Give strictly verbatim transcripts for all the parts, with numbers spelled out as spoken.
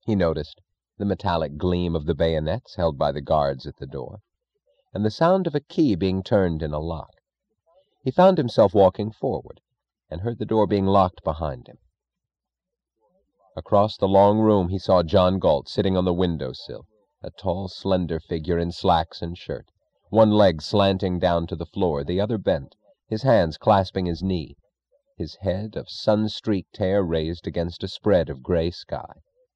He noticed the metallic gleam of the bayonets held by the guards at the door, and the sound of a key being turned in a lock. He found himself walking forward, and heard the door being locked behind him. Across the long room he saw John Galt sitting on the window-sill, a tall, slender figure in slacks and shirt, one leg slanting down to the floor, the other bent, his hands clasping his knee, his head of sun-streaked hair raised against a spread of gray sky.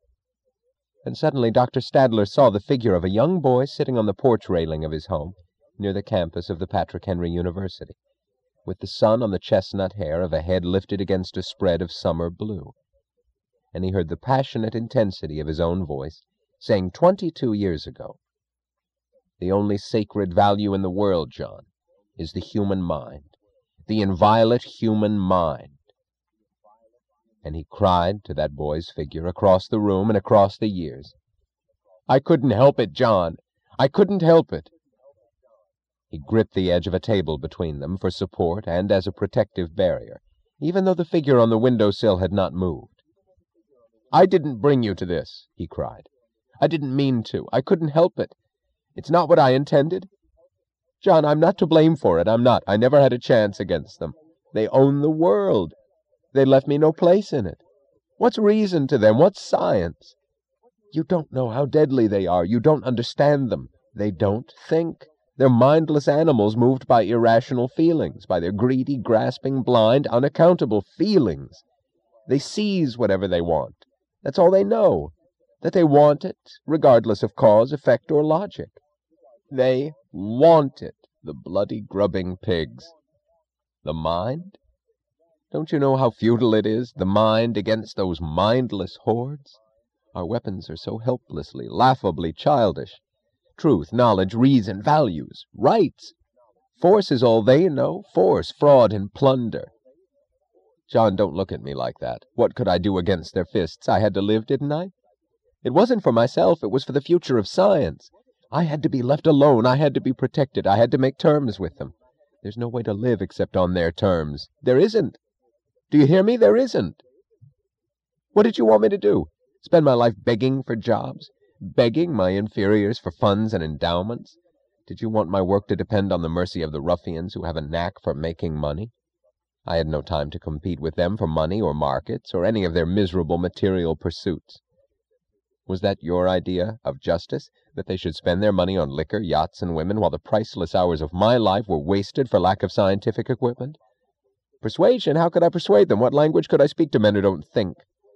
And suddenly Doctor Stadler saw the figure of a young boy sitting on the porch railing of his home near the campus of the Patrick Henry University, with the sun on the chestnut hair of a head lifted against a spread of summer blue. And he heard the passionate intensity of his own voice, saying twenty-two years ago, "The only sacred value in the world, John, is the human mind, the inviolate human mind." And he cried to that boy's figure across the room and across the years, "I couldn't help it, John. I couldn't help it." He gripped the edge of a table between them for support and as a protective barrier, even though the figure on the window-sill had not moved. "I didn't bring you to this," he cried. "I didn't mean to. I couldn't help it. It's not what I intended. John, I'm not to blame for it. I'm not. I never had a chance against them. They own the world. They left me no place in it. What's reason to them? What's science? You don't know how deadly they are. You don't understand them. They don't think. They're mindless animals moved by irrational feelings, by their greedy, grasping, blind, unaccountable feelings. They seize whatever they want. That's all they know, that they want it, regardless of cause, effect, or logic. They want it, the bloody, grubbing pigs. The mind? Don't you know how futile it is, the mind against those mindless hordes? Our weapons are so helplessly, laughably childish. Truth, knowledge, reason, values, rights. Force is all they know, force, fraud, and plunder. John, don't look at me like that. What could I do against their fists? I had to live, didn't I? It wasn't for myself, it was for the future of science. I had to be left alone, I had to be protected, I had to make terms with them. There's no way to live except on their terms. There isn't. Do you hear me? There isn't. What did you want me to do? Spend my life begging for jobs? Begging my inferiors for funds and endowments? Did you want my work to depend on the mercy of the ruffians who have a knack for making money? I had no time to compete with them for money or markets or any of their miserable material pursuits. Was that your idea of justice, that they should spend their money on liquor, yachts, and women, while the priceless hours of my life were wasted for lack of scientific equipment? Persuasion? How could I persuade them? What language could I speak to men who don't think?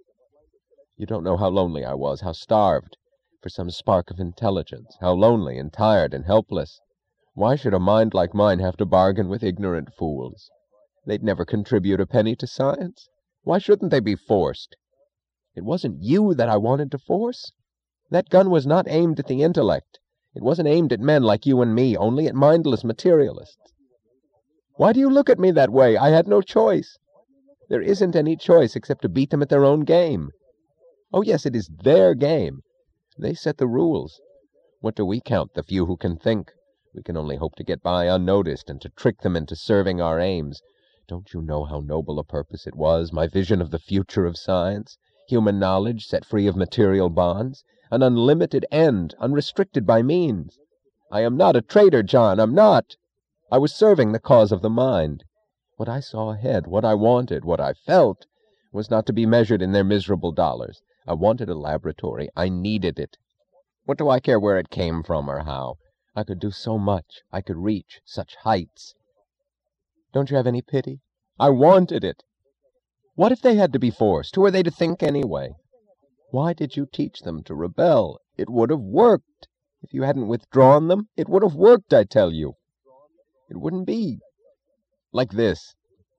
You don't know how lonely I was, how starved for some spark of intelligence, how lonely and tired and helpless. Why should a mind like mine have to bargain with ignorant fools? They'd never contribute a penny to science. Why shouldn't they be forced? It wasn't you that I wanted to force. That gun was not aimed at the intellect. It wasn't aimed at men like you and me, only at mindless materialists. Why do you look at me that way? I had no choice. There isn't any choice except to beat them at their own game. Oh, yes, it is their game. They set the rules. What do we count, the few who can think? We can only hope to get by unnoticed and to trick them into serving our aims. Don't you know how noble a purpose it was, my vision of the future of science? Human knowledge set free of material bonds, an unlimited end, unrestricted by means. I am not a traitor, John, I'm not. I was serving the cause of the mind. What I saw ahead, what I wanted, what I felt, was not to be measured in their miserable dollars. I wanted a laboratory. I needed it. What do I care where it came from or how? I could do so much. I could reach such heights. Don't you have any pity? I wanted it. What if they had to be forced? Who are they to think anyway? Why did you teach them to rebel? It would have worked. If you hadn't withdrawn them, it would have worked, I tell you. It wouldn't be like this.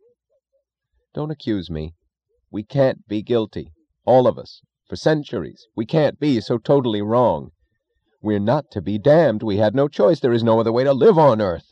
Don't accuse me. We can't be guilty. All of us. For centuries. We can't be so totally wrong. We're not to be damned. We had no choice. There is no other way to live on earth.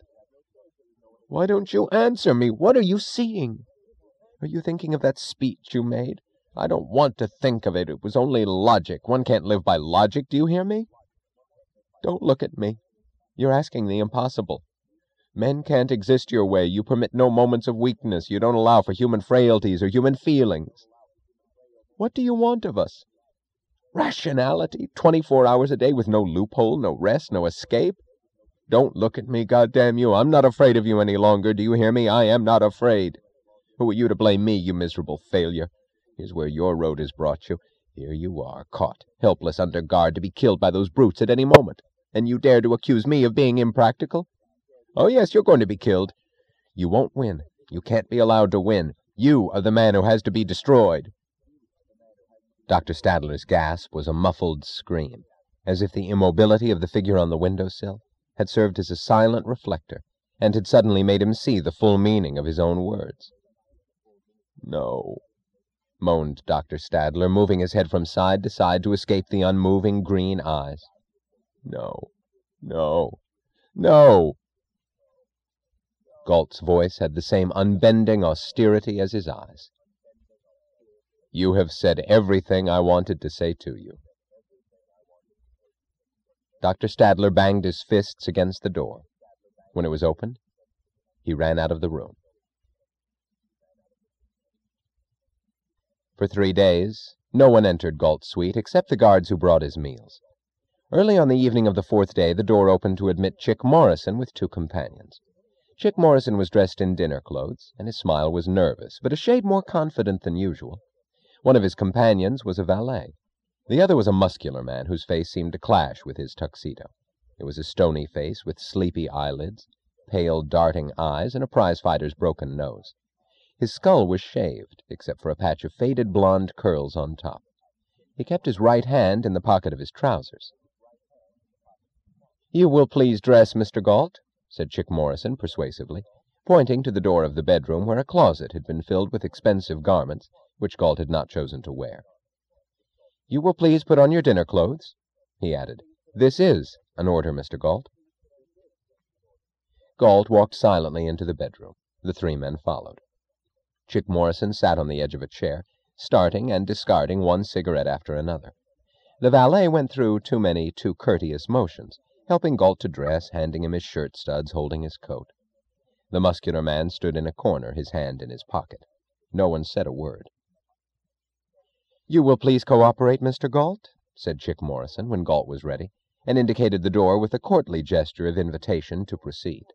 Why don't you answer me? What are you seeing? Are you thinking of that speech you made? I don't want to think of it. It was only logic. One can't live by logic. Do you hear me? Don't look at me. You're asking the impossible. Men can't exist your way. You permit no moments of weakness. You don't allow for human frailties or human feelings. What do you want of us? Rationality? Twenty-four hours a day with no loophole, no rest, no escape? Don't look at me, goddamn you. I'm not afraid of you any longer. Do you hear me? I am not afraid. Who are you to blame me, you miserable failure? Here's where your road has brought you. Here you are, caught, helpless under guard, to be killed by those brutes at any moment. And you dare to accuse me of being impractical? Oh, yes, you're going to be killed. You won't win. You can't be allowed to win. You are the man who has to be destroyed. Doctor Stadler's gasp was a muffled scream, as if the immobility of the figure on the window-sill had served as a silent reflector, and had suddenly made him see the full meaning of his own words. No, moaned Doctor Stadler, moving his head from side to side to escape the unmoving green eyes. No, no, no. Galt's voice had the same unbending austerity as his eyes. You have said everything I wanted to say to you. Doctor Stadler banged his fists against the door. When it was opened, he ran out of the room. For three days, no one entered Galt's suite except the guards who brought his meals. Early on the evening of the fourth day, the door opened to admit Chick Morrison with two companions. Chick Morrison was dressed in dinner clothes, and his smile was nervous, but a shade more confident than usual. One of his companions was a valet. The other was a muscular man whose face seemed to clash with his tuxedo. It was a stony face with sleepy eyelids, pale, darting eyes, and a prize-fighter's broken nose. His skull was shaved, except for a patch of faded blonde curls on top. He kept his right hand in the pocket of his trousers. "You will please dress, Mister Galt," said Chick Morrison persuasively, pointing to the door of the bedroom where a closet had been filled with expensive garments which Galt had not chosen to wear. "You will please put on your dinner clothes," he added. "This is an order, Mister Galt." Galt walked silently into the bedroom. The three men followed. Chick Morrison sat on the edge of a chair, starting and discarding one cigarette after another. The valet went through too many too courteous motions, helping Galt to dress, handing him his shirt studs, holding his coat. The muscular man stood in a corner, his hand in his pocket. No one said a word. "You will please cooperate, Mister Galt," said Chick Morrison, when Galt was ready, and indicated the door with a courtly gesture of invitation to proceed.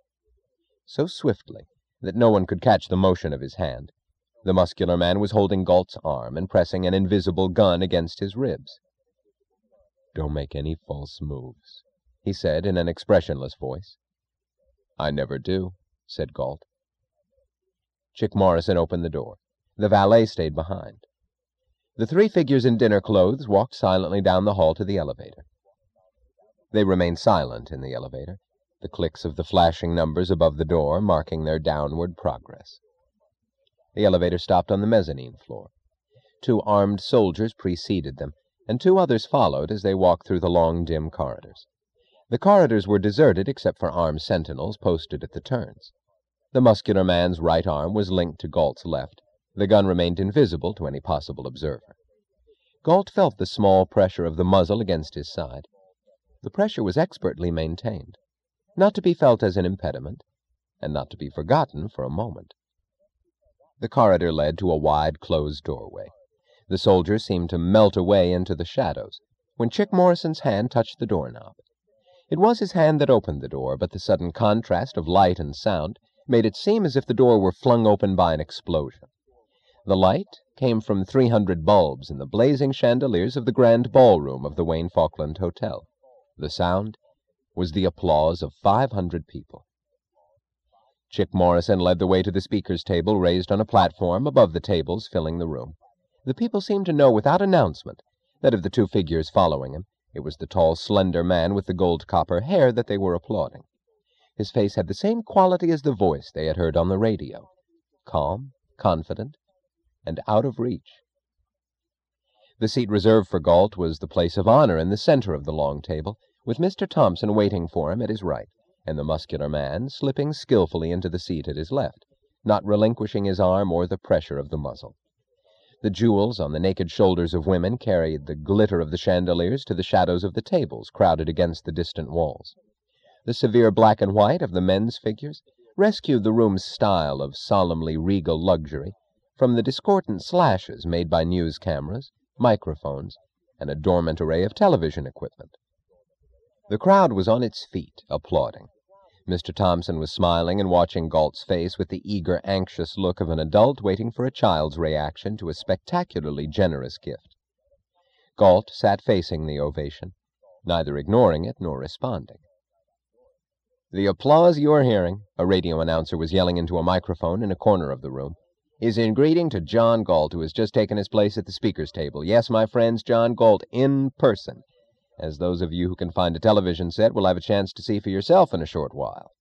So swiftly that no one could catch the motion of his hand, the muscular man was holding Galt's arm and pressing an invisible gun against his ribs. "Don't make any false moves," he said in an expressionless voice. "I never do," said Galt. Chick Morrison opened the door. The valet stayed behind. The three figures in dinner clothes walked silently down the hall to the elevator. They remained silent in the elevator, the clicks of the flashing numbers above the door marking their downward progress. The elevator stopped on the mezzanine floor. Two armed soldiers preceded them, and two others followed as they walked through the long, dim corridors. The corridors were deserted except for armed sentinels posted at the turns. The muscular man's right arm was linked to Galt's left. The gun remained invisible to any possible observer. Galt felt the small pressure of the muzzle against his side. The pressure was expertly maintained, not to be felt as an impediment, and not to be forgotten for a moment. The corridor led to a wide, closed doorway. The soldiers seemed to melt away into the shadows, when Chick Morrison's hand touched the doorknob. It was his hand that opened the door, but the sudden contrast of light and sound made it seem as if the door were flung open by an explosion. The light came from three hundred bulbs in the blazing chandeliers of the grand ballroom of the Wayne Falkland Hotel. The sound was the applause of five hundred people. Chick Morrison led the way to the speaker's table raised on a platform above the tables filling the room. The people seemed to know without announcement that of the two figures following him, it was the tall, slender man with the gold-copper hair that they were applauding. His face had the same quality as the voice they had heard on the radio, calm, confident, and out of reach. The seat reserved for Galt was the place of honor in the center of the long table, with Mister Thompson waiting for him at his right, and the muscular man slipping skillfully into the seat at his left, not relinquishing his arm or the pressure of the muzzle. The jewels on the naked shoulders of women carried the glitter of the chandeliers to the shadows of the tables crowded against the distant walls. The severe black and white of the men's figures rescued the room's style of solemnly regal luxury from the discordant slashes made by news cameras, microphones, and a dormant array of television equipment. The crowd was on its feet, applauding. Mister Thompson was smiling and watching Galt's face with the eager, anxious look of an adult waiting for a child's reaction to a spectacularly generous gift. Galt sat facing the ovation, neither ignoring it nor responding. "The applause you are hearing," a radio announcer was yelling into a microphone in a corner of the room, "is in greeting to John Galt, who has just taken his place at the speaker's table. Yes, my friends, John Galt in person, as those of you who can find a television set will have a chance to see for yourself in a short while."